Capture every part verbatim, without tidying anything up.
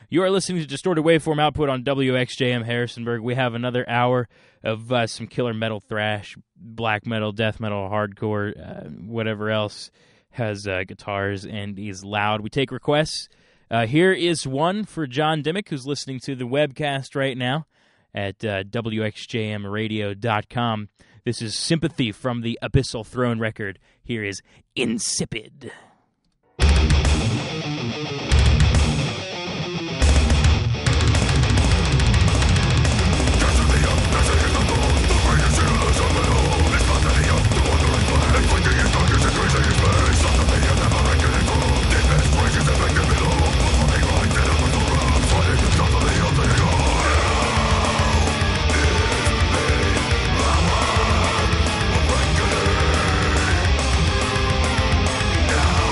You are listening to Distorted Waveform Output on W X J M Harrisonburg. We have another hour of uh, some killer metal, thrash, black metal, death metal, hardcore, uh, whatever else has uh, guitars and is loud. We take requests. Uh, here is one for John Dimmick, who's listening to the webcast right now at uh, W X J M radio dot com. This is Sympathy from the Abyssal Throne record. Here is Insipid. Yeah.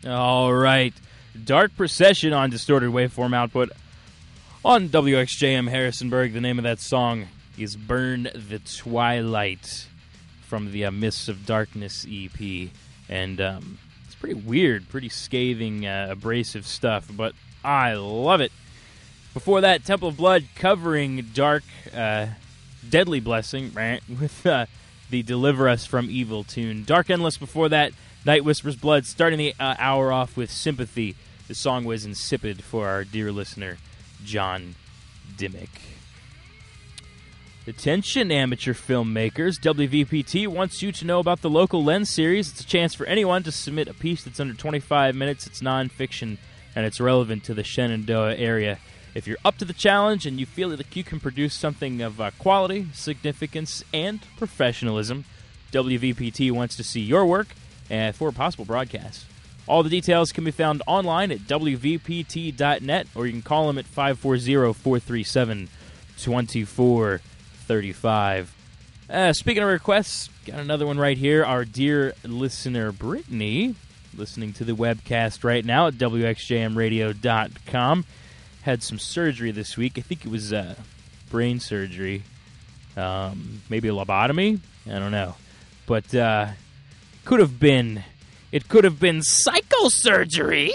All right. Dark Procession on Distorted Waveform Output on W X J M Harrisonburg. The name of that song is Burn the Twilight from the uh, Mists of Darkness E P. And um, it's pretty weird, pretty scathing, uh, abrasive stuff, but I love it. Before that, Temple of Blood covering Dark, uh, Deadly Blessing with uh, the Deliver Us from Evil tune. Dark Endless before that, Night Whispers Blood, starting the uh, hour off with Sympathy. The song was Insipid for our dear listener, John Dimmick. Attention, amateur filmmakers. W V P T wants you to know about the local Lens series. It's a chance for anyone to submit a piece that's under twenty-five minutes. It's nonfiction, and it's relevant to the Shenandoah area. If you're up to the challenge and you feel that you can produce something of uh, quality, significance, and professionalism, W V P T wants to see your work uh, for a possible broadcast. All the details can be found online at W V P T dot net, or you can call them at five four zero, four three seven, two four three five. Uh, speaking of requests, got another one right here. Our dear listener, Brittany, listening to the webcast right now at W X J M radio dot com, had some surgery this week. I think it was uh, brain surgery. Um, maybe a lobotomy? I don't know. But uh, could have been... It could have been psychosurgery.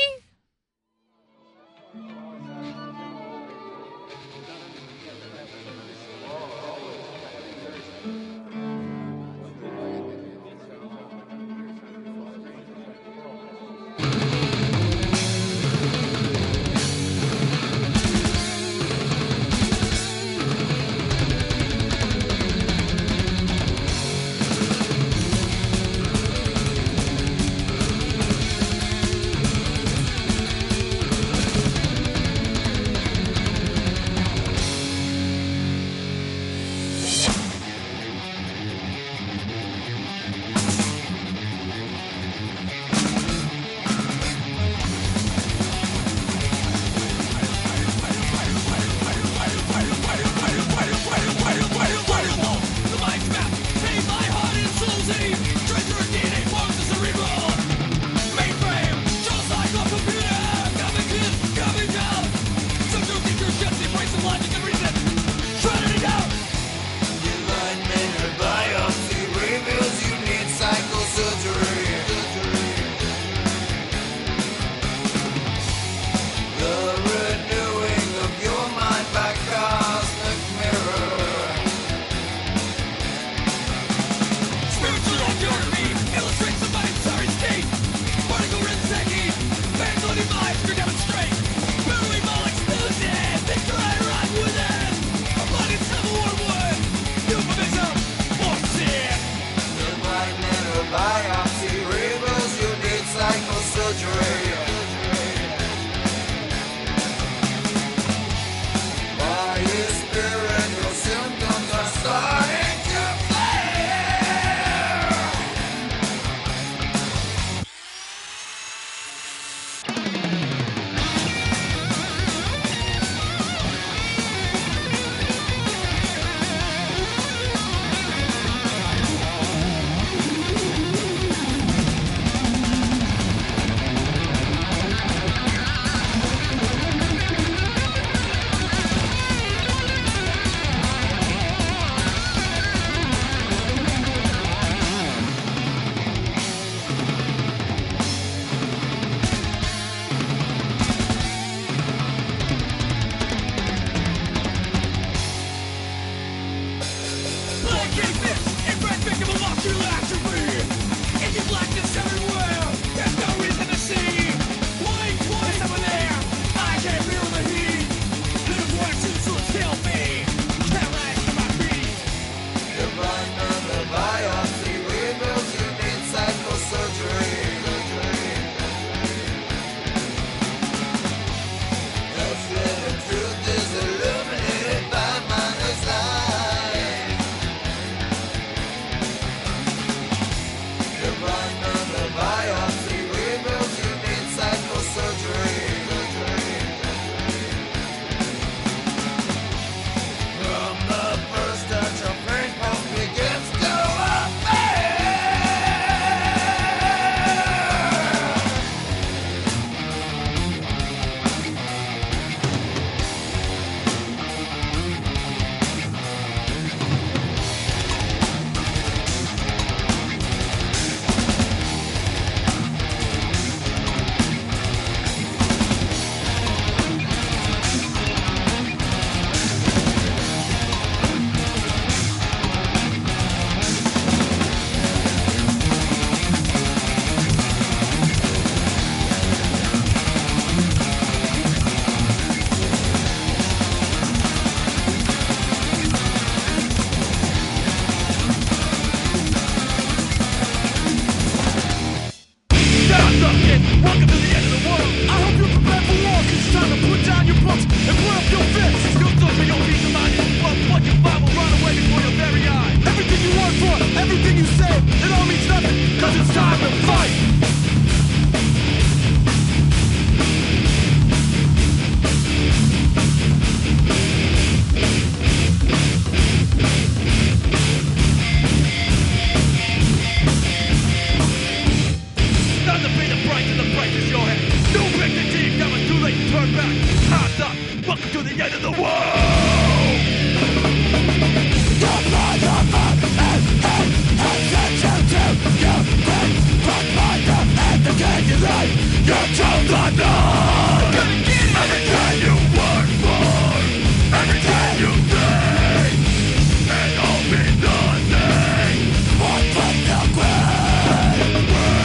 turn back. Hands up. Welcome to the end of the world. The blood of man and hell has sent you to your grave. But by the end of your life, you're told the night. Everything you work for, everything you think, and all be nothing. One from the grave.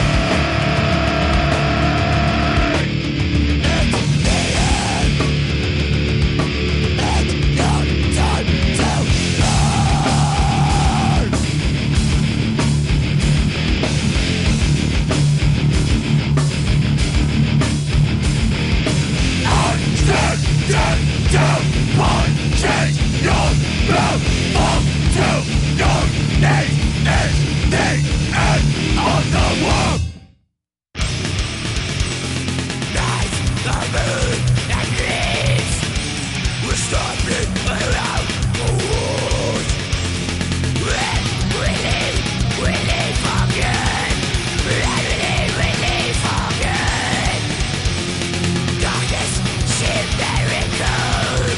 Change your mouth up to your knees is the end of the world. Night, the moon, and leaves. We're stopping around the world. When we leave, we leave for good. When we leave, we leave for good. Darkness seems very cold.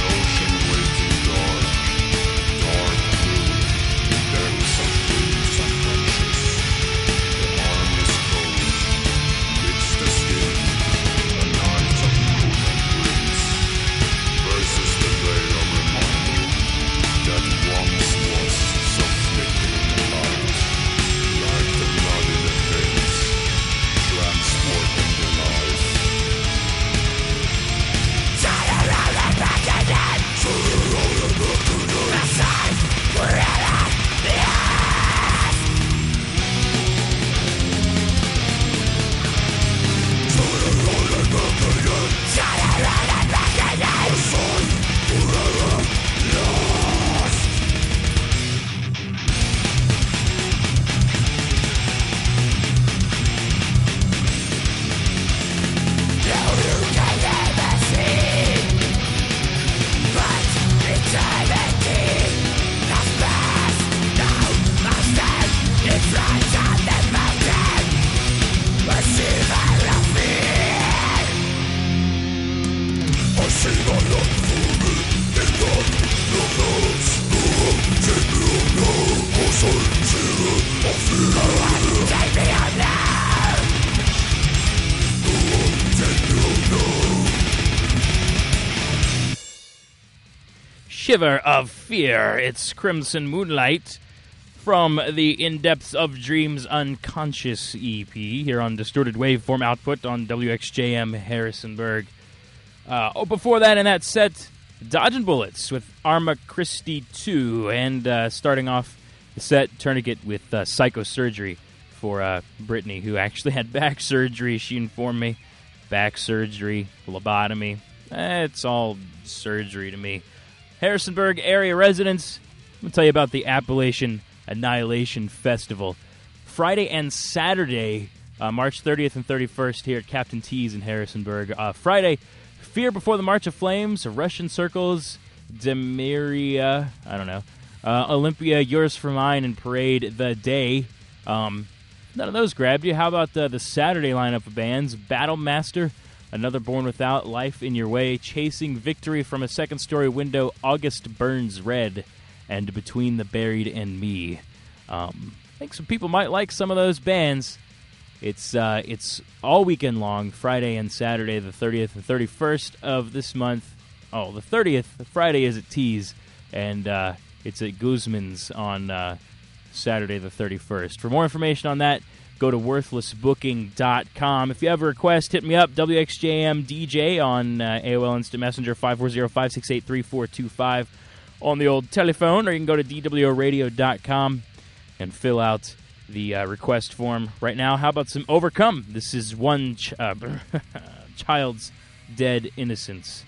Dark blue, dark blue. There was some things Shiver of Fear. It's Crimson Moonlight from the In Depths of Dreams Unconscious E P here on Distorted Waveform Output on W X J M Harrisonburg. Uh, oh, before that in that set, Dodging Bullets with Arma Christi two, and uh, starting off the set, Tourniquet with uh, Psychosurgery for uh, Brittany, who actually had back surgery, she informed me. Back surgery, lobotomy, eh, it's all surgery to me. Harrisonburg area residents, I'm going to tell you about the Appalachian Annihilation Festival. Friday and Saturday, uh, March thirtieth and thirty-first here at Captain T's in Harrisonburg. Uh, Friday, Fear Before the March of Flames, Russian Circles, Demiria, I don't know, uh, Olympia, Yours for Mine, and Parade the Day. Um, none of those grabbed you. How about the, the Saturday lineup of bands? Battle Master, Another Born Without, Life in Your Way, Chasing Victory from a Second Story Window, August Burns Red, and Between the Buried and Me. Um, I think some people might like some of those bands. It's uh, it's all weekend long, Friday and Saturday, the thirtieth and thirty-first of this month. Oh, the thirtieth, Friday is at T's, and uh, it's at Guzman's on uh, Saturday the thirty-first. For more information on that, go to worthless booking dot com. If you have a request, hit me up, W X J M D J on uh, A O L Instant Messenger, five four zero, five six eight, three four two five on the old telephone, or you can go to D W O radio dot com and fill out the uh, request form right now. How about some Overcome? This is one ch- uh, child's dead innocence.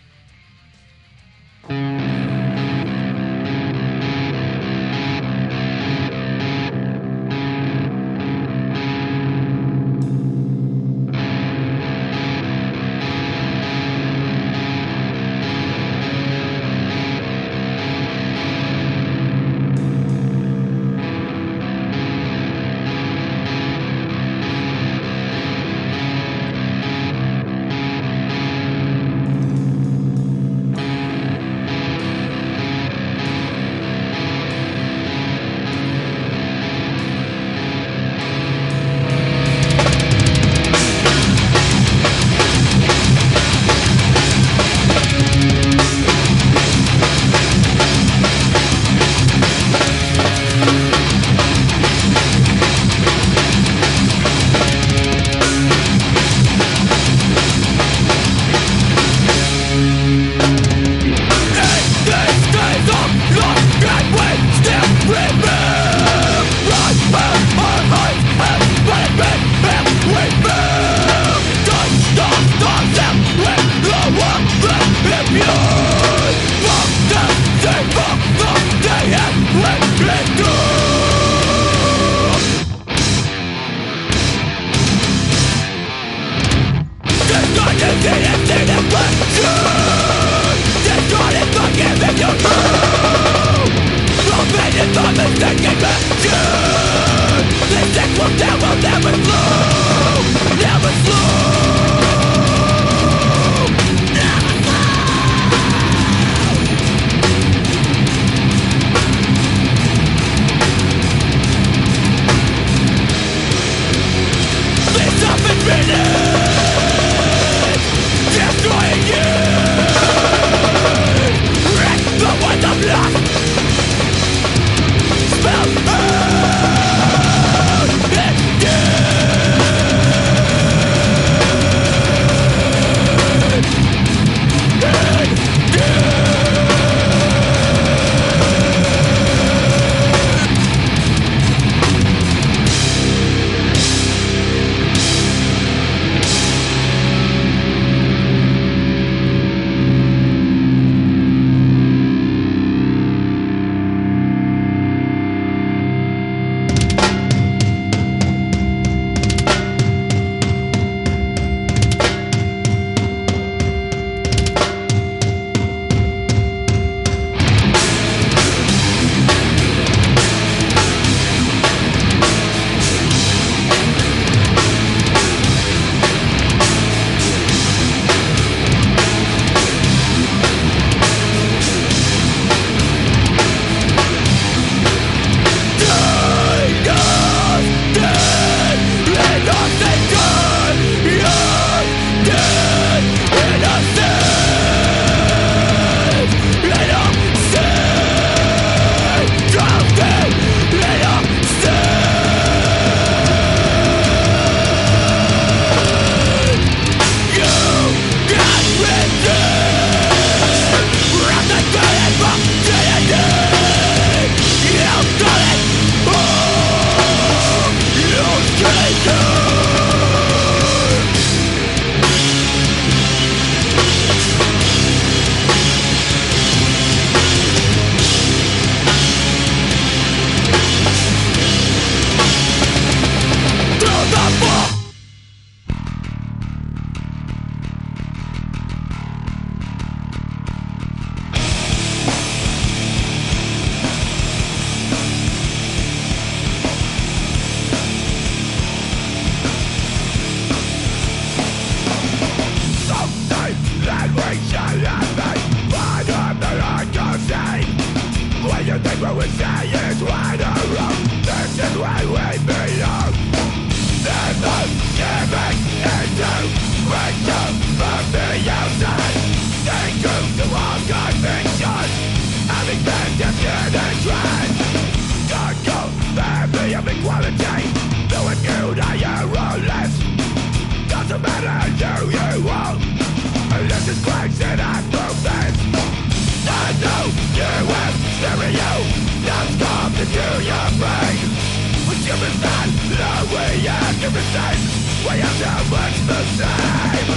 the same. We have too much the same.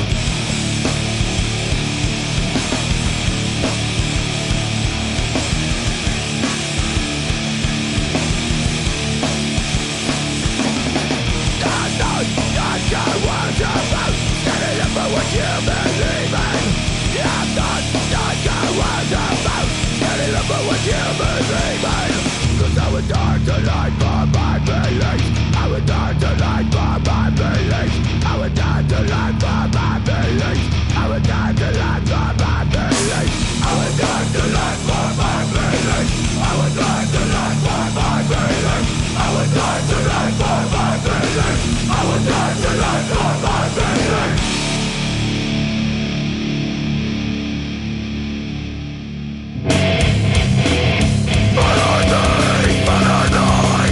I want to vote, standing up for what you believe in. I'm not, not gonna want to vote, standing up for what you believe in. Cause I would die tonight for my beliefs. I would die tonight for my beliefs. I would die tonight for my beliefs. I would die tonight for my beliefs. I would die tonight for my beliefs. I would die tonight for my beliefs. I would die tonight for my beliefs. I would die tonight for my beliefs. But I think, but I die.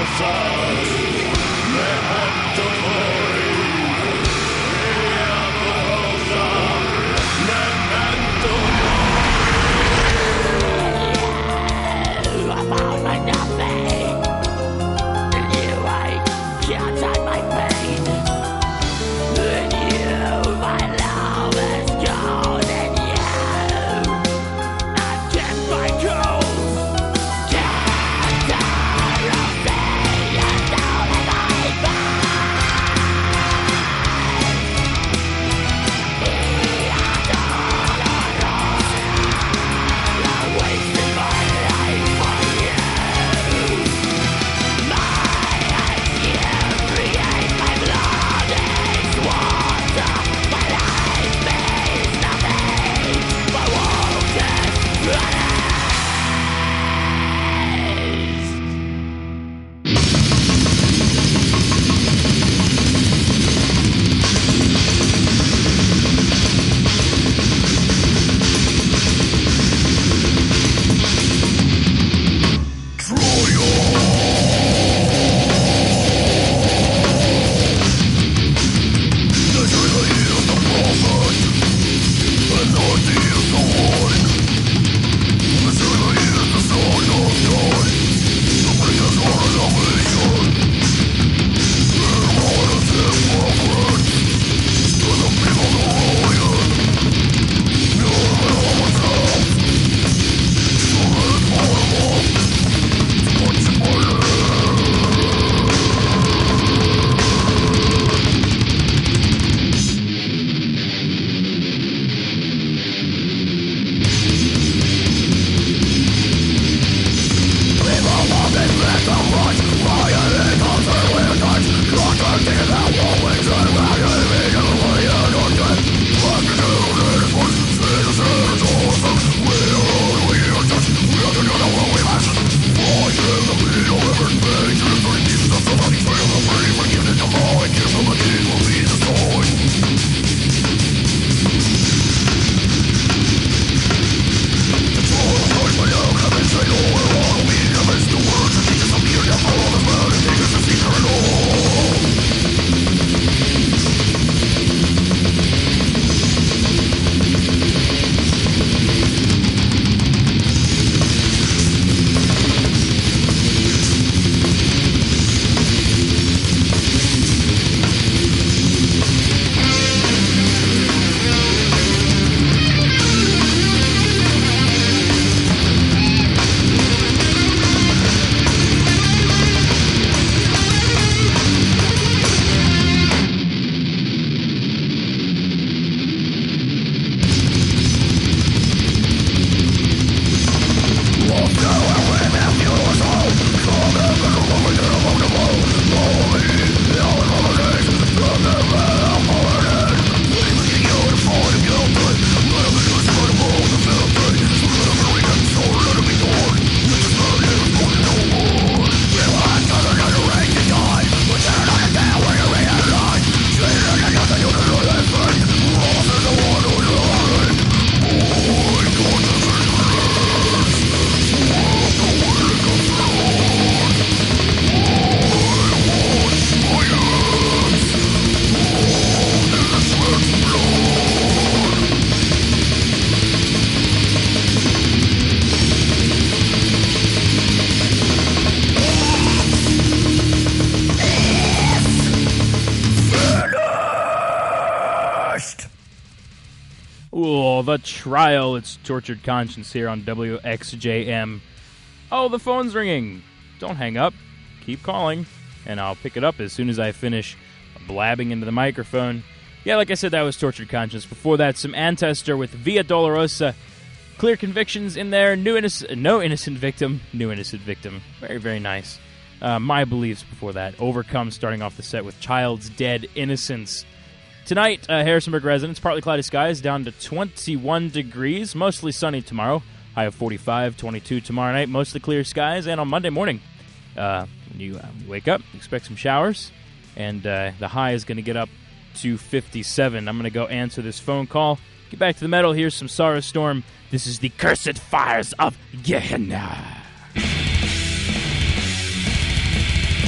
Oh, The Trial. It's Tortured Conscience here on W X J M. Oh, the phone's ringing. Don't hang up. Keep calling, and I'll pick it up as soon as I finish blabbing into the microphone. Yeah, like I said, that was Tortured Conscience. Before that, some Ancestor with Via Dolorosa. Clear Convictions in there. New innocent, no innocent victim. New innocent victim. Very, very nice. Uh, My Beliefs before that. Overcome starting off the set with Child's Dead Innocence. Tonight, uh, Harrisonburg residents, partly cloudy skies, down to twenty-one degrees. Mostly sunny tomorrow. High of forty-five, twenty-two tomorrow night. Mostly clear skies. And on Monday morning, uh, when you uh, wake up, expect some showers. And uh, the high is going to get up to fifty-seven. I'm going to go answer this phone call. Get back to the metal. Here's some Sorrow Storm. This is the Cursed Fires of Gehenna.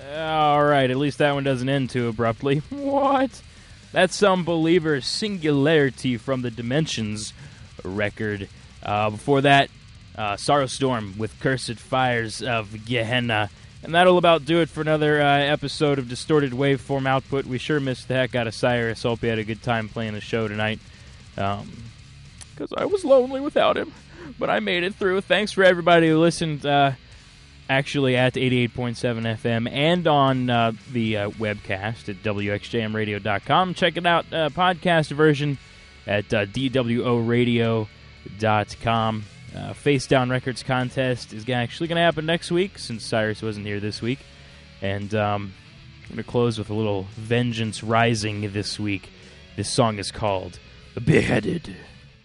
All right, at least that one doesn't end too abruptly. What? That's Some Believers Singularity from the Dimensions record. Uh, before that, uh, Sorrow Storm with Cursed Fires of Gehenna. And that'll about do it for another uh, episode of Distorted Waveform Output. We sure missed the heck out of Cyrus. Hope you had a good time playing the show tonight. Um, because I was lonely without him. But I made it through. Thanks for everybody who listened, uh, actually at eighty-eight point seven F M and on uh, the uh, webcast at W X J M radio dot com. Check it out, uh, podcast version at uh, D W O radio dot com. Uh, Face Down Records contest is actually going to happen next week since Cyrus wasn't here this week. And um, I'm going to close with a little Vengeance Rising this week. This song is called Beheaded.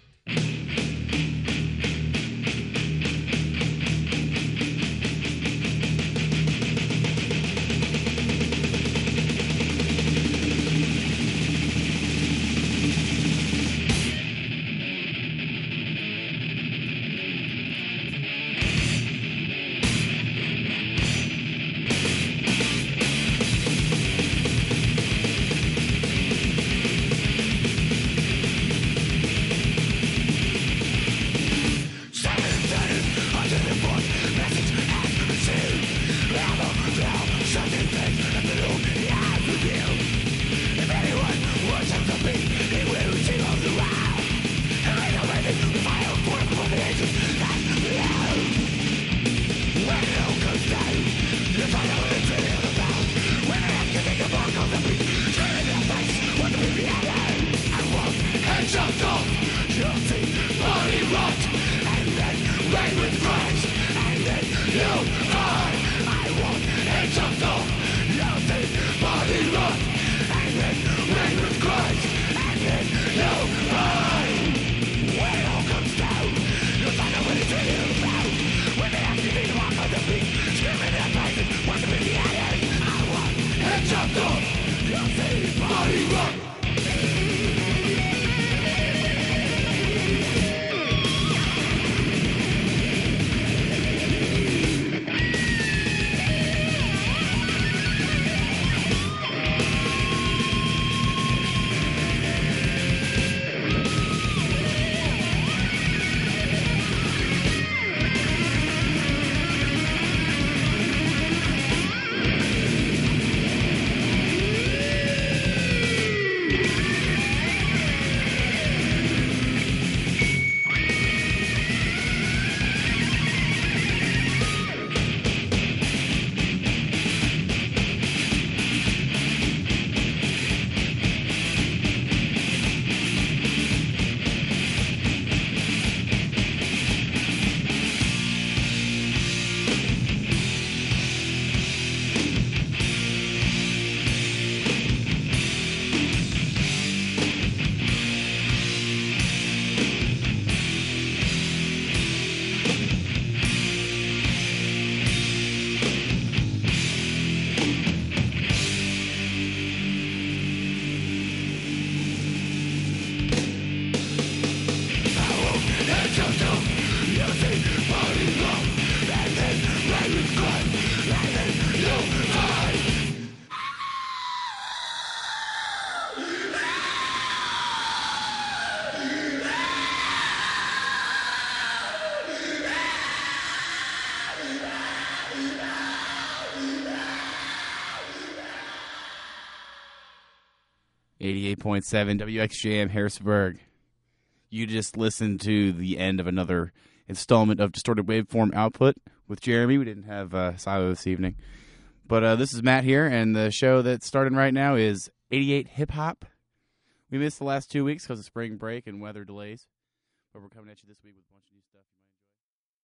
eighty-eight point seven W X J M Harrisburg. You just listened to the end of another installment of Distorted Waveform Output with Jeremy. We didn't have uh, Silo this evening. But uh, this is Matt here, and the show that's starting right now is eighty-eight Hip Hop. We missed the last two weeks because of spring break and weather delays. But we're coming at you this week with a bunch of new stuff.